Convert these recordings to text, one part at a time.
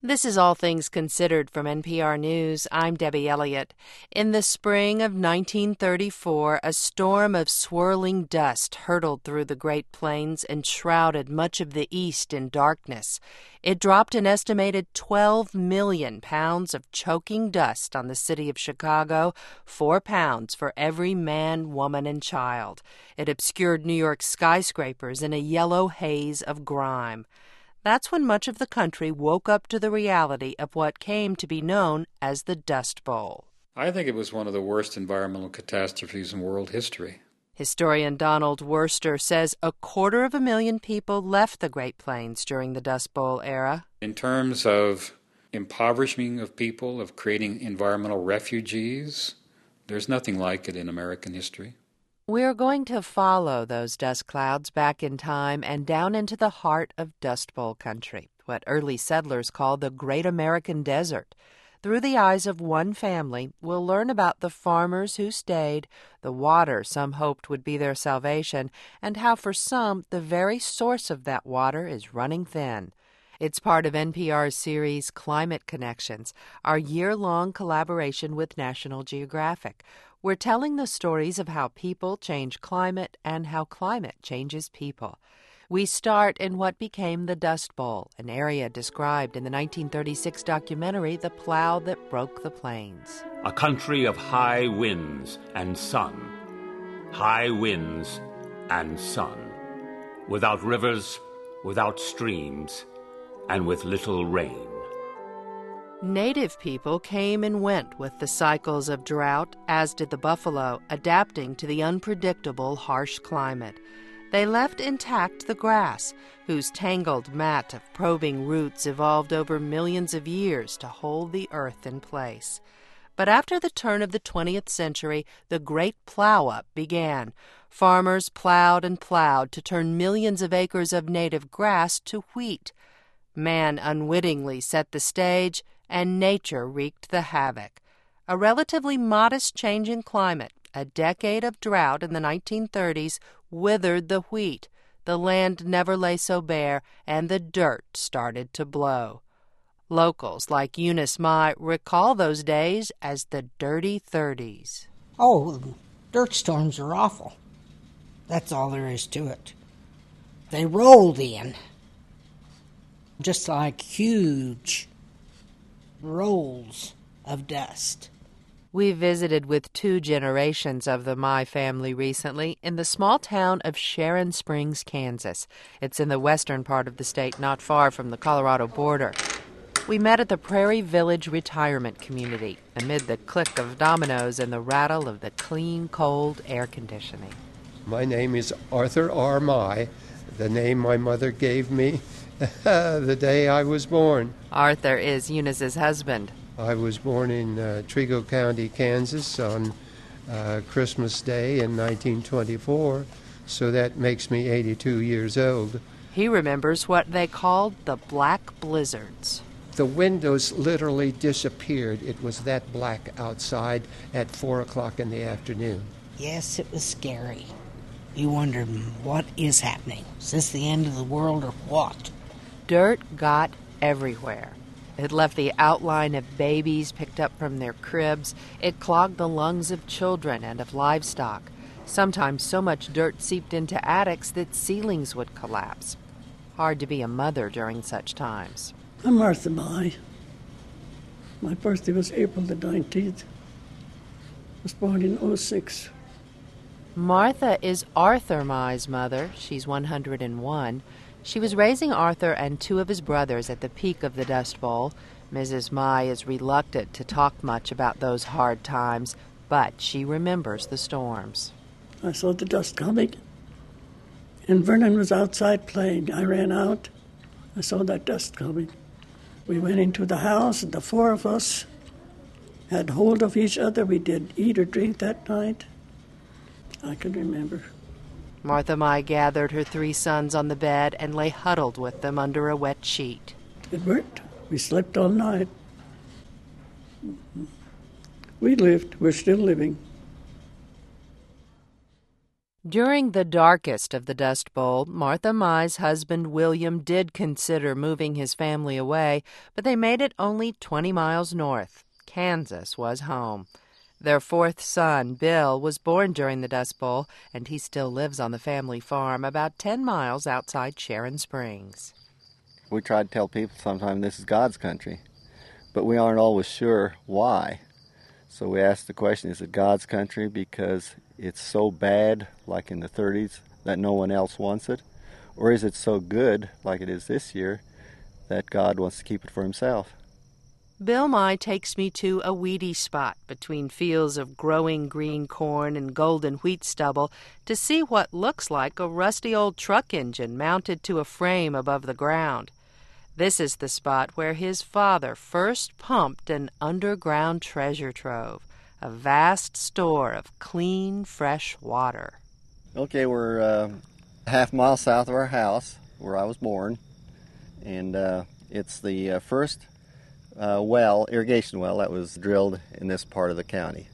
This is All Things Considered from NPR News. I'm Debbie Elliott. In the spring of 1934, a storm of swirling dust hurtled through the Great Plains and shrouded much of the east in darkness. It dropped an estimated 12 million pounds of choking dust on the city of Chicago, 4 pounds for every man, woman, and child. It obscured New York's skyscrapers in a yellow haze of grime. That's when much of the country woke up to the reality of what came to be known as the Dust Bowl. I think it was one of the worst environmental catastrophes in world history. Historian Donald Worster says 250,000 people left the Great Plains during the Dust Bowl era. In terms of impoverishing of people, of creating environmental refugees, there's nothing like it in American history. We're going to follow those dust clouds back in time and down into the heart of Dust Bowl country, what early settlers called the Great American Desert. Through the eyes of one family, we'll learn about the farmers who stayed, the water some hoped would be their salvation, and how for some the very source of that water is running thin. It's part of NPR's series Climate Connections, our year-long collaboration with National Geographic. We're telling the stories of how people change climate and how climate changes people. We start in what became the Dust Bowl, an area described in the 1936 documentary The Plow That Broke the Plains. A country of high winds and sun. High winds and sun. Without rivers, without streams, and with little rain. Native people came and went with the cycles of drought, as did the buffalo, adapting to the unpredictable, harsh climate. They left intact the grass, whose tangled mat of probing roots evolved over millions of years to hold the earth in place. But after the turn of the 20th century, the Great Plow-Up began. Farmers plowed and plowed to turn millions of acres of native grass to wheat. Man unwittingly set the stage, and nature wreaked the havoc. A relatively modest change in climate, a decade of drought in the 1930s, withered the wheat. The land never lay so bare, and the dirt started to blow. Locals like Eunice Mai recall those days as the Dirty 30s. Oh, dirt storms are awful. That's all there is to it. They rolled in, just like huge rolls of dust. We visited with 2 generations of the Mai family recently in the small town of Sharon Springs, Kansas. It's in the western part of the state, not far from the Colorado border. We met at the Prairie Village Retirement Community amid the click of dominoes and the rattle of the clean, cold air conditioning. My name is Arthur R. Mai, the name my mother gave me the day I was born. Arthur is Eunice's husband. I was born in Trigo County, Kansas on Christmas Day in 1924, so that makes me 82 years old. He remembers what they called the black blizzards. The windows literally disappeared. It was that black outside at 4 o'clock in the afternoon. Yes, it was scary. You wondered, what is happening? Is this the end of the world or what? Dirt got everywhere. It left the outline of babies picked up from their cribs. It clogged the lungs of children and of livestock. Sometimes so much dirt seeped into attics that ceilings would collapse. Hard to be a mother during such times. I'm Martha Mai. My birthday was April the 19th. I was born in 06. Martha is Arthur Mai's mother. She's 101. She was raising Arthur and 2 of his brothers at the peak of the Dust Bowl. Mrs. Mai is reluctant to talk much about those hard times, but she remembers the storms. I saw the dust coming, and Vernon was outside playing. I ran out. I saw that dust coming. We went into the house, and the 4 of us had hold of each other. We didn't eat or drink that night. I can remember. Martha Mai gathered her 3 sons on the bed and lay huddled with them under a wet sheet. It worked. We slept all night. We lived. We're still living. During the darkest of the Dust Bowl, Martha Mai's husband William did consider moving his family away, but they made it only 20 miles north. Kansas was home. Their fourth son, Bill, was born during the Dust Bowl, and he still lives on the family farm about 10 miles outside Sharon Springs. We try to tell people sometimes this is God's country, but we aren't always sure why. So we ask the question, is it God's country because it's so bad, like in the 30s, that no one else wants it? Or is it so good, like it is this year, that God wants to keep it for himself? Bill Mai takes me to a weedy spot between fields of growing green corn and golden wheat stubble to see what looks like a rusty old truck engine mounted to a frame above the ground. This is the spot where his father first pumped an underground treasure trove, a vast store of clean, fresh water. Okay, we're half mile south of our house, where I was born, and it's the first irrigation well that was drilled in this part of the county.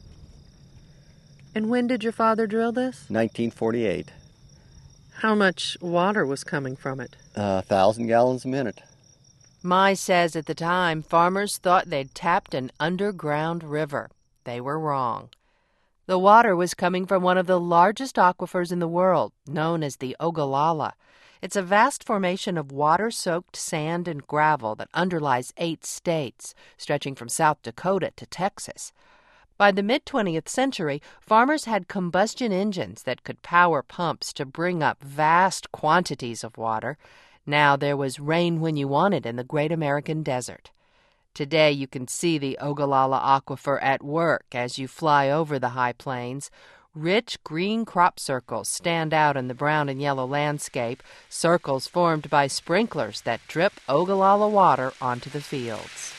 And when did your father drill this? 1948. How much water was coming from it? 1,000 gallons a minute. Mai says at the time, farmers thought they'd tapped an underground river. They were wrong. The water was coming from one of the largest aquifers in the world, known as the Ogallala. It's a vast formation of water-soaked sand and gravel that underlies 8 states, stretching from South Dakota to Texas. By the mid-20th century, farmers had combustion engines that could power pumps to bring up vast quantities of water. Now there was rain when you wanted in the Great American Desert. Today you can see the Ogallala Aquifer at work as you fly over the high plains. Rich green crop circles stand out in the brown and yellow landscape, circles formed by sprinklers that drip Ogallala water onto the fields.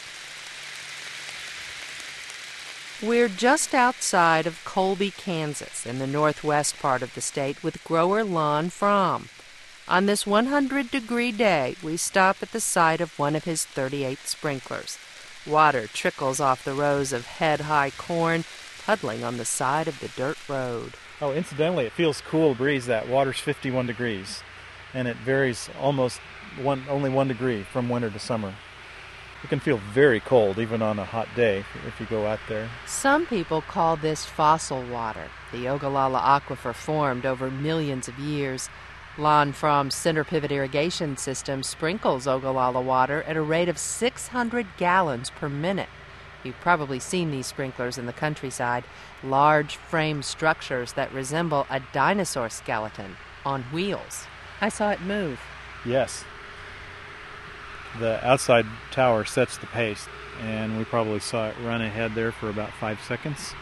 We're just outside of Colby, Kansas, in the northwest part of the state with grower Lon Fromm. On this 100-degree day, we stop at the site of one of his 38 sprinklers. Water trickles off the rows of head-high corn, puddling on the side of the dirt road. Oh, incidentally, it feels cool to breeze. That water's 51 degrees, and it varies almost only 1 degree from winter to summer. It can feel very cold even on a hot day if you go out there. Some people call this fossil water. The Ogallala Aquifer formed over millions of years. Lon Fromm's center pivot irrigation system sprinkles Ogallala water at a rate of 600 gallons per minute. You've probably seen these sprinklers in the countryside, large frame structures that resemble a dinosaur skeleton on wheels. I saw it move. Yes. The outside tower sets the pace, and we probably saw it run ahead there for about 5 seconds.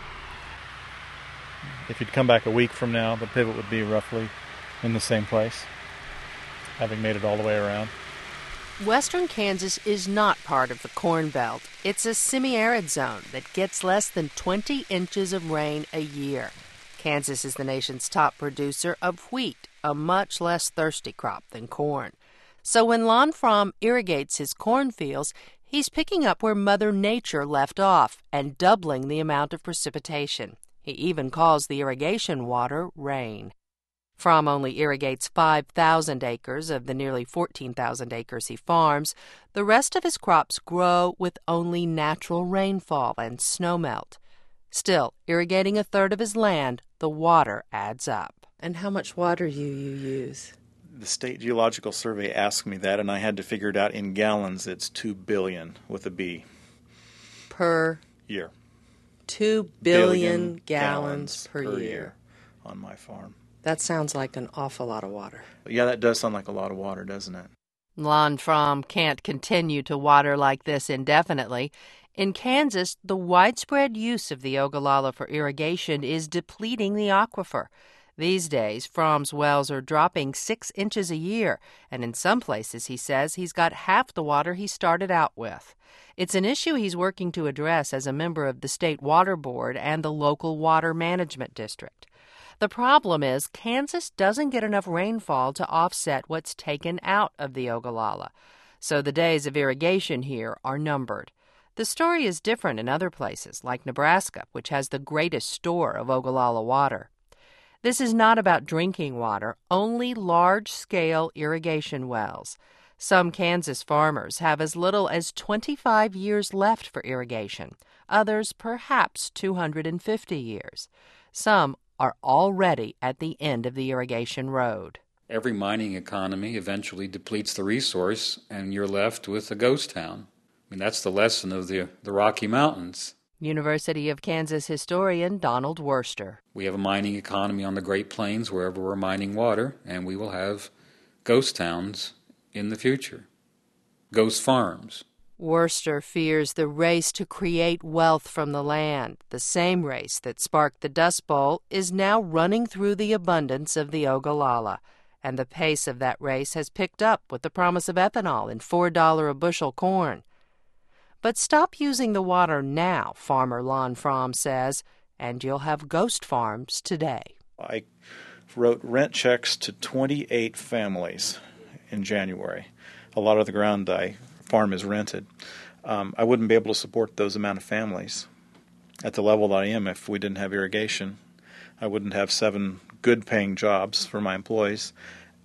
If you'd come back a week from now, the pivot would be roughly in the same place, having made it all the way around. Western Kansas is not part of the Corn Belt. It's a semi-arid zone that gets less than 20 inches of rain a year. Kansas is the nation's top producer of wheat, a much less thirsty crop than corn. So when Lon Fromm irrigates his cornfields, he's picking up where Mother Nature left off and doubling the amount of precipitation. He even calls the irrigation water rain. Fromm only irrigates 5,000 acres of the nearly 14,000 acres he farms. The rest of his crops grow with only natural rainfall and snowmelt. Still, irrigating a third of his land, the water adds up. And how much water you use? The State Geological Survey asked me that, and I had to figure it out in gallons. It's 2 billion with a B. Per year. 2 billion gallons per year on my farm. That sounds like an awful lot of water. Yeah, that does sound like a lot of water, doesn't it? Lon Fromm can't continue to water like this indefinitely. In Kansas, the widespread use of the Ogallala for irrigation is depleting the aquifer. These days, Fromm's wells are dropping 6 inches a year, and in some places, he says, he's got half the water he started out with. It's an issue he's working to address as a member of the State Water Board and the local water management district. The problem is Kansas doesn't get enough rainfall to offset what's taken out of the Ogallala, so the days of irrigation here are numbered. The story is different in other places, like Nebraska, which has the greatest store of Ogallala water. This is not about drinking water, only large-scale irrigation wells. Some Kansas farmers have as little as 25 years left for irrigation, others perhaps 250 years. Some are already at the end of the irrigation road. Every mining economy eventually depletes the resource, and you're left with a ghost town. I mean, that's the lesson of the Rocky Mountains. University of Kansas historian Donald Worster. We have a mining economy on the Great Plains wherever we're mining water, and we will have ghost towns in the future. Ghost farms. Worster fears the race to create wealth from the land, the same race that sparked the Dust Bowl, is now running through the abundance of the Ogallala. And the pace of that race has picked up with the promise of ethanol and $4 a bushel corn. But stop using the water now, Farmer Lon Fromm says, and you'll have ghost farms today. I wrote rent checks to 28 families in January. A lot of the ground I farm is rented. I wouldn't be able to support those amount of families at the level that I am if we didn't have irrigation. I wouldn't have 7 good-paying jobs for my employees.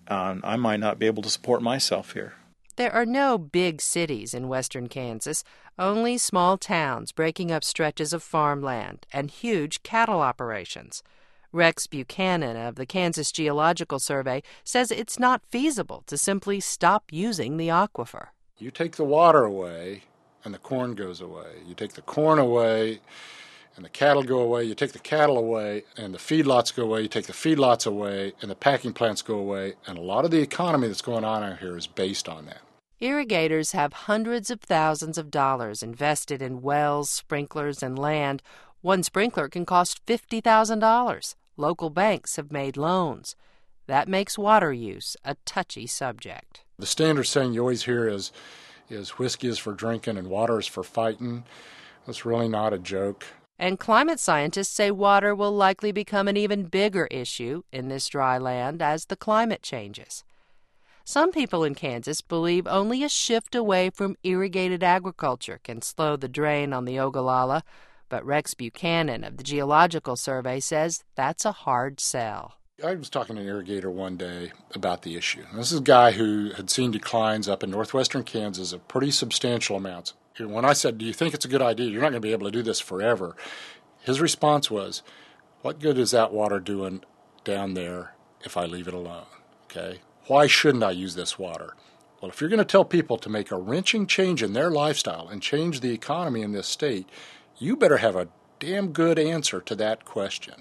I might not be able to support myself here. There are no big cities in western Kansas, only small towns breaking up stretches of farmland and huge cattle operations. Rex Buchanan of the Kansas Geological Survey says it's not feasible to simply stop using the aquifer. You take the water away, and the corn goes away. You take the corn away, and the cattle go away. You take the cattle away, and the feedlots go away. You take the feedlots away, and the packing plants go away. And a lot of the economy that's going on out here is based on that. Irrigators have hundreds of thousands of dollars invested in wells, sprinklers, and land. One sprinkler can cost $50,000. Local banks have made loans. That makes water use a touchy subject. The standard saying you always hear is whiskey is for drinking and water is for fighting. That's really not a joke. And climate scientists say water will likely become an even bigger issue in this dry land as the climate changes. Some people in Kansas believe only a shift away from irrigated agriculture can slow the drain on the Ogallala, but Rex Buchanan of the Geological Survey says that's a hard sell. I was talking to an irrigator one day about the issue. This is a guy who had seen declines up in northwestern Kansas of pretty substantial amounts. When I said, do you think it's a good idea? You're not going to be able to do this forever. His response was, what good is that water doing down there if I leave it alone? Okay? Why shouldn't I use this water? Well, if you're going to tell people to make a wrenching change in their lifestyle and change the economy in this state, you better have a damn good answer to that question.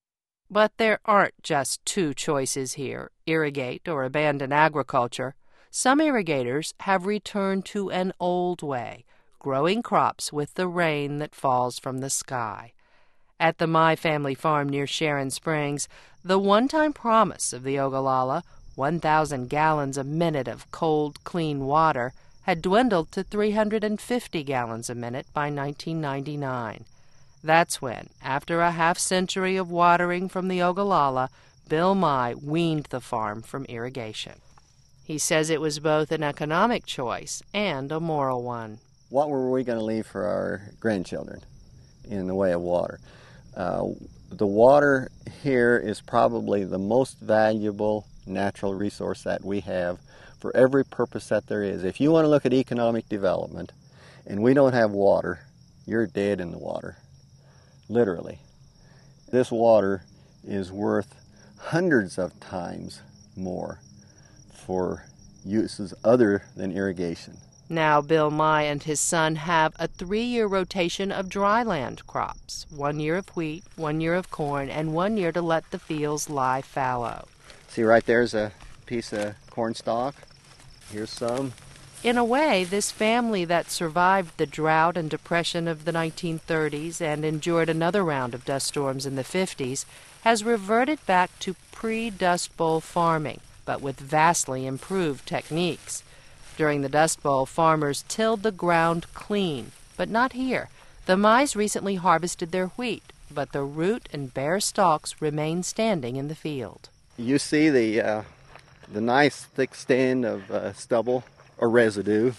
But there aren't just two choices here, irrigate or abandon agriculture. Some irrigators have returned to an old way, growing crops with the rain that falls from the sky. At the My Family Farm near Sharon Springs, the one-time promise of the Ogallala, 1,000 gallons a minute of cold, clean water, had dwindled to 350 gallons a minute by 1999. That's when, after a half-century of watering from the Ogallala, Bill Mai weaned the farm from irrigation. He says it was both an economic choice and a moral one. What were we going to leave for our grandchildren in the way of water? The water here is probably the most valuable natural resource that we have for every purpose that there is. If you want to look at economic development and we don't have water, you're dead in the water. Literally. This water is worth hundreds of times more for uses other than irrigation. Now Bill Mai and his son have a 3-year rotation of dryland crops, 1 year of wheat, 1 year of corn, and 1 year to let the fields lie fallow. See, right there's a piece of corn stalk. Here's some. In a way, this family that survived the drought and depression of the 1930s and endured another round of dust storms in the 50s has reverted back to pre-Dust Bowl farming, but with vastly improved techniques. During the Dust Bowl, farmers tilled the ground clean, but not here. The Mais recently harvested their wheat, but the root and bare stalks remain standing in the field. You see the nice thick stand of stubble or residue.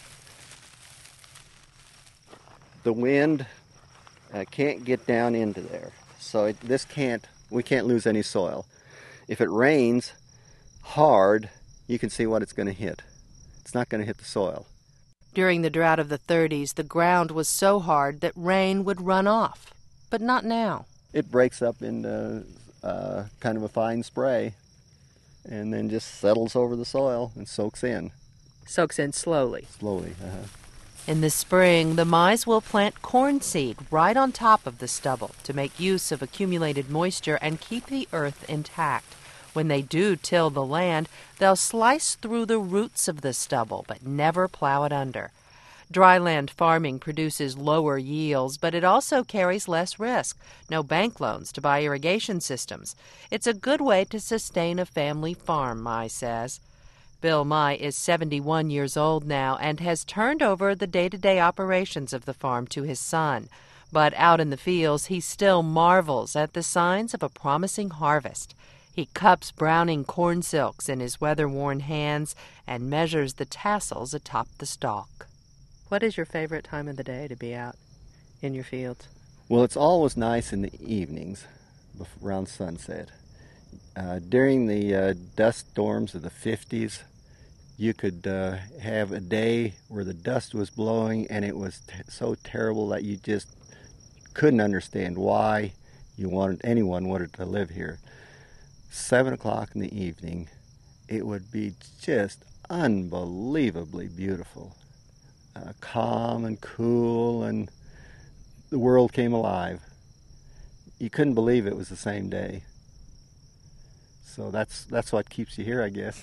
The wind can't get down into there, so we can't lose any soil. If it rains hard, you can see what it's going to hit. It's not going to hit the soil. During the drought of the 30s, the ground was so hard that rain would run off, but not now. It breaks up into kind of a fine spray and then just settles over the soil and soaks in. Soaks in slowly. Slowly, In the spring, the Mize will plant corn seed right on top of the stubble to make use of accumulated moisture and keep the earth intact. When they do till the land, they'll slice through the roots of the stubble, but never plow it under. Dryland farming produces lower yields, but it also carries less risk. No bank loans to buy irrigation systems. It's a good way to sustain a family farm, Mize says. Bill Mize is 71 years old now and has turned over the day-to-day operations of the farm to his son. But out in the fields, he still marvels at the signs of a promising harvest. He cups browning corn silks in his weather-worn hands and measures the tassels atop the stalk. What is your favorite time of the day to be out in your fields? Well, it's always nice in the evenings, around sunset. During the dust storms of the 50s, you could have a day where the dust was blowing and it was so terrible that you just couldn't understand why anyone wanted to live here. 7 o'clock in the evening, it would be just unbelievably beautiful. Calm and cool, and the world came alive. You couldn't believe it was the same day. So that's what keeps you here, I guess.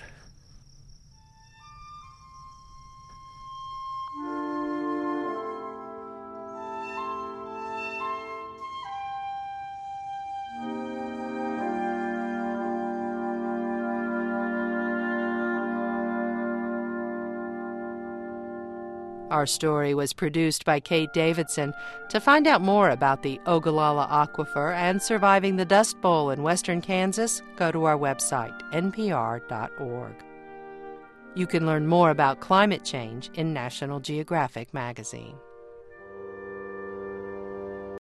Our story was produced by Kate Davidson. To find out more about the Ogallala Aquifer and surviving the Dust Bowl in western Kansas, go to our website, npr.org. You can learn more about climate change in National Geographic magazine.